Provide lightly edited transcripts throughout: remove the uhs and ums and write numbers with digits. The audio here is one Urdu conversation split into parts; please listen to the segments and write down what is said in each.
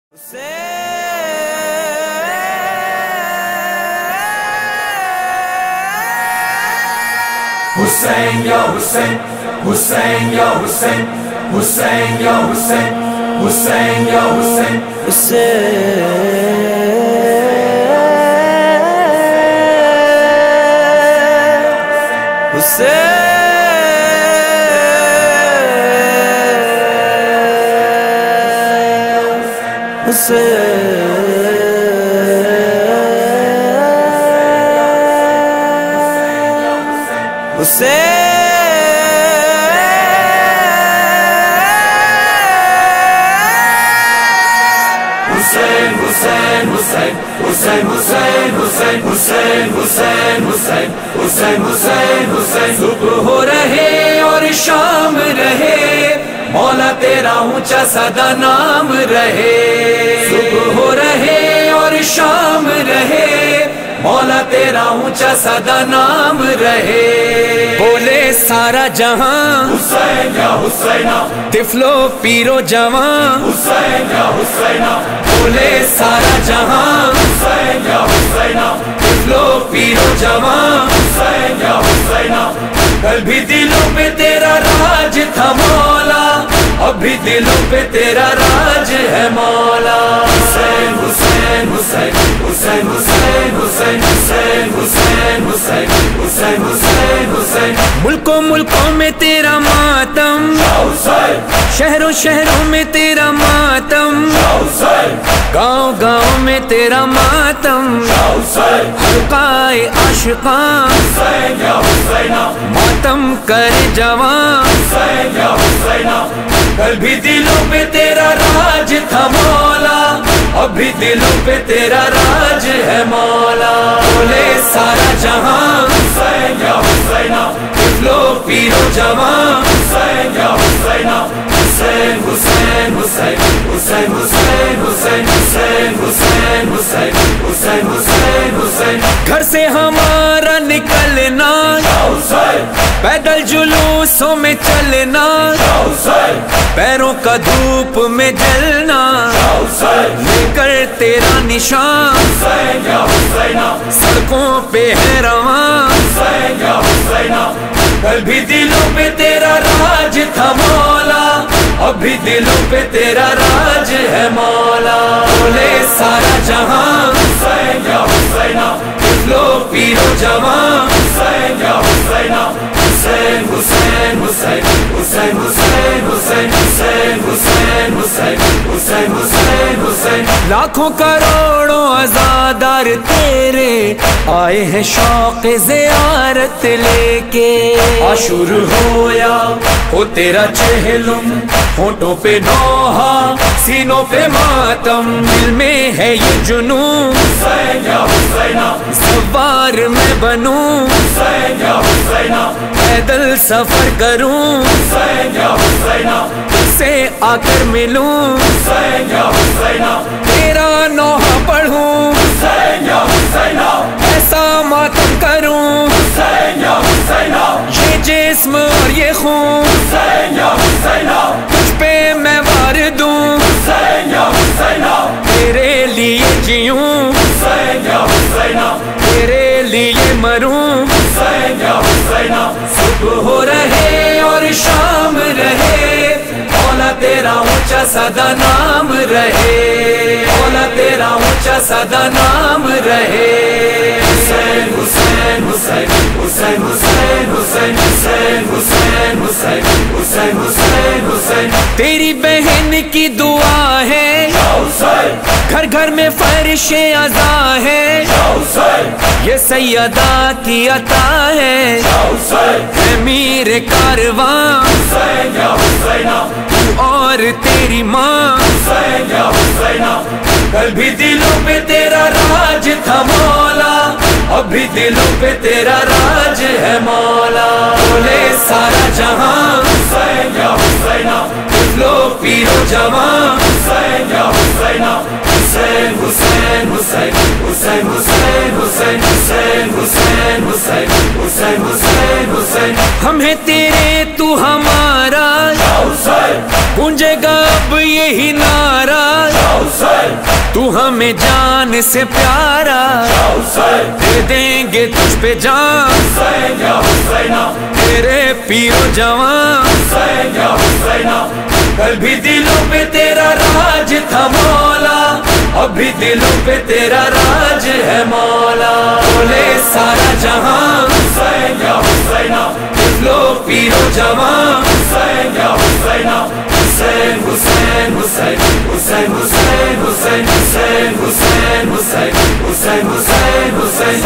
حسین یا حسین، حسین یا حسین، حسین یا حسین، حسین یا حسین، حسین صبح ہو رہے اور شام رہے، مولا تیرا اونچا سدا نام رہے۔ صبح ہو رہے اور شام رہے، مولا تیرا اونچا سدا نام رہے۔ بولے سارا جہاں حسین یا حسینہ، طفلو پیرو جوان حسین یا حسینہ، بولے سارا جہاں حسین یا حسینہ، طفلو پیرو جوان حسین یا حسینہ۔ کل بھی دلوں پہ تیرا راج تھا مولا، اب بھی دلوں پہ تیرا راج ہے مولا۔ حسین حسین حسین حسین حسین حسین حسین حسین حسین حسین حسین حسین۔ ملکوں ملکوں میں تیرا ماتم، شہروں شہروں میں تیرا ماتم، گاؤں گاؤں میں تیرا ماتم، حلقائے عاشقاں ماتم کر جوان۔ کل بھی دلوں پہ تیرا راج تھا مولا، اب بھی دلوں پہ تیرا راج ہے مولا۔ بولے سارا جہاں حسین یا حسینہ، طفلو پیرو جوان حسین یا حسینہ، حسین حسین حسین حسین حسین حسین حسین حسین حسین حسین حسین حسین۔ گھر سے ہمارا نکلنا، پیدل جلوسوں میں چلنا، پیروں کا دھوپ میں جلنا، لے کر تیرا نشان سڑکوں پہ ہے رواں۔ کل بھی دلوں پہ تیرا راج تھا مولا، اب بھی دلوں پہ تیرا راج ہے مولا۔ بولے سارا جہاں حسین یا حسینہ، طفلو پیرو جوان حسین یا حسینہ، حسین حسین حسین حسین حسین حسین حسین حسین حسین حسین حسین حسین۔ لاکھوں کروڑوں عزادار تیرے آئے ہیں شوق زیارت لے کے۔ عاشور ہو یا ہو تیرا چہلم، ہونٹوں پہ نوحہ سینوں پہ ماتم، دل میں ہے یہ جنون حسین یا حسینہ، سوار میں بنوں حسین یا حسینہ، پیدل سفر کروں حسین یا حسینہ، تجھ سے آ کر ملوں حسین یا حسینہ، تیرا نوحہ پڑھوں حسین یا حسینہ، ایسا ماتم کروں حسین یا حسینہ، یہ جسم اور یہ خون حسین یا حسینہ، تجھ پہ میں وار دوں حسین یا حسینہ، تیرے لیے جیوں حسین یا حسینہ، تیرے لیے مروں حسین یا حسینہ۔ صبح ہو رہے اور شام رہے، مولا تیرا اونچا سدا نام رہے، مولا تیرا اونچا سدا نام رہے۔ حسین حسین حسین حسین حسین حسین حسین حسین حسین حسین حسین حسین۔ تیری بہن کی دعا ہے، گھر گھر میں فرش عزا ہے، یہ سیدہ کی عطا ہے، امیر کارواں اور تیری ماں۔ کل بھی دلوں پہ تیرا راج تھا مولا، اب بھی دلوں پہ تیرا راج ہے مولا۔ بولے سارا جہاں حسین یا حسینہ، طفلو پیرو جوان حسین یا حسینہ، حسین حسین حسین حسین حسین حسین حسین حسین حسین حسین حسین حسین۔ ہم ہیں تیرے تو ہمارا، گونجے گا اب یہی نعرہ، تو ہمیں جان سے پیارا دے دیں گے تجھ پہ جان تیرے پیرو جوان کل بھی دلوں پہ تیرا راج تھا مولا اب بھی دلوں پہ تیرا راج ہے مولا بولے سارا جہاں لو پیرو جوان حسین حسین حسین حسین حسین حسین حسین حسین حسین حسین حسین حسین حسین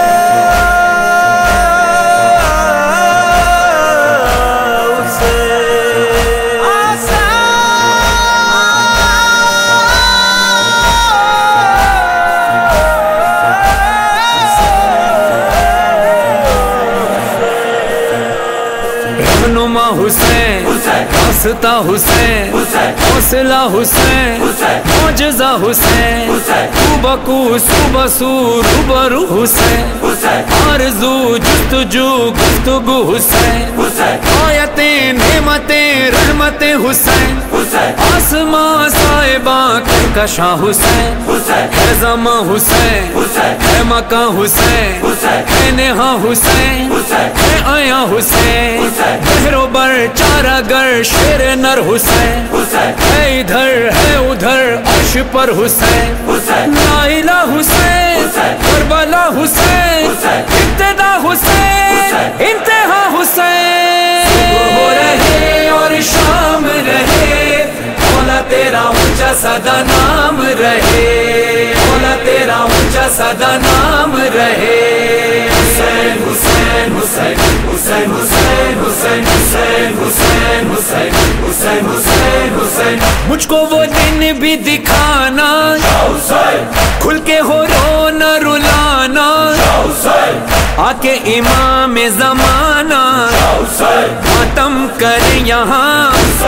رہنما حسین واسطہ حسین حوصلہ حسین معجزہ حسین تو بکو صبح سو روبرو حسین آرزو جستجو گفتگو حسین آیتیں نعمتیں رحمتیں حسین آسماں صاحباں کہکشاں حسین ہے زماں حسین ہے مکاں حسین ہے نہاں حسین ہے آیا حسین بحر و بر چارہ گر شیر نر حسین ہے ادھر ہے ادھر عرش پر حسین لا الہ حسین کربلا حسین ابتدا حسین انتہا حسین ہو رہے اور شام رہے مولا تیرا اونچا سدا نام رہے مولا تیرا اونچا سدا نام رہے حسین حسین حسین حسین حسین حسین حسین حسین حسین حسین حسین حسین مجھ کو وہ دن بھی دکھانا کھل کے ہو رونا رلانا آ کے امام زمانہ ماتم کر یہاں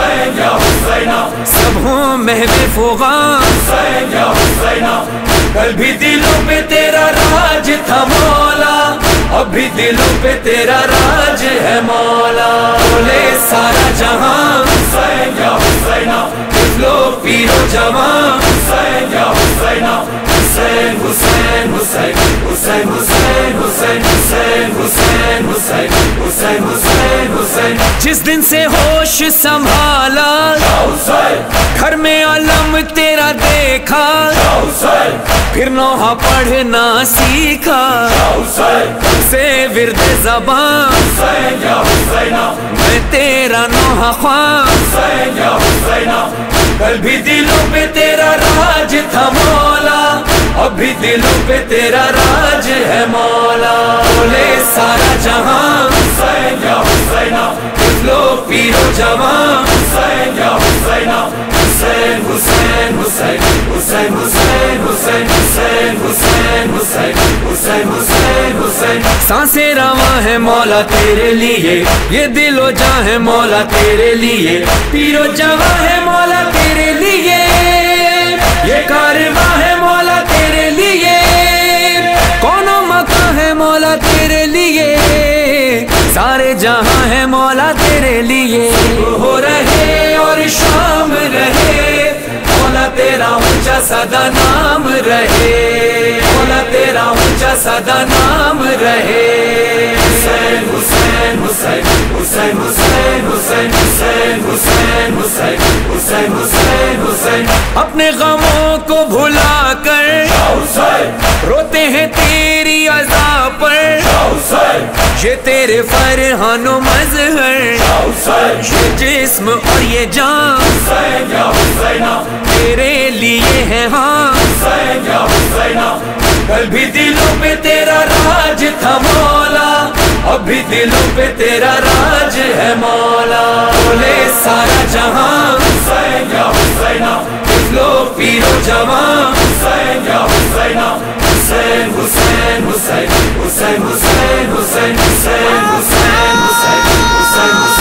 سب ہوں محو فغاں کل بھی دلوں پہ تیرا راج تھا مولا اب بھی دلوں پہ تیرا راج ہے مولا بولے سارا جہاں لو پیرو جوان حسین حسین حسین حسین حسین حسین حسین حسین حسین حسین حسین حسین جس دن سے ہوش سنبھالا گھر میں علم تیرا دیکھا پھر نوحہ پڑھنا سیکھا سے ورد زبان میں تیرا نوحہ خواں کل بھی دلوں پہ تیرا راج تھا مولا اب بھی دلوں پہ تیرا راج ہے مولا بولے سارا جہاں لو پیرو جوان حسین حسین حسین حسین حسین حسین حسین حسین حسین حسین حسین حسین حسین سانسیں رواں ہے مولا تیرے لیے یہ دل و جاں ہے مولا تیرے لیے پیرو جوان ہے مولا تیرے لیے یہ کارواں ہے مولا تیرے لیے کون و مکاں ہے مولا تیرے لیے سارے جہاں ہے مولا تیرے لیے ہو رہے اور شام رہے مولا تیرا اونچا سدا نام رہے مولا تیرا اونچا سدا نام رہے حسین حسین حسین حسین حسین حسین حسین حسین حسین حسین حسین حسین اپنے غموں کو بھلا کر روتے ہیں تیری عزا پر یہ تیرے فرحان و مظہر یہ جسم اور یہ جان تیرے لیے ہے ہاں کل بھی دلوں پہ تیرا راج تھا مولا اب بھی دلوں پہ تیرا راج ہے مولا بولے سارا جہاں لو پیرو جوان حسین حسین حسین حسین حسین حسین حسین حسین حسین حسین حسین حسین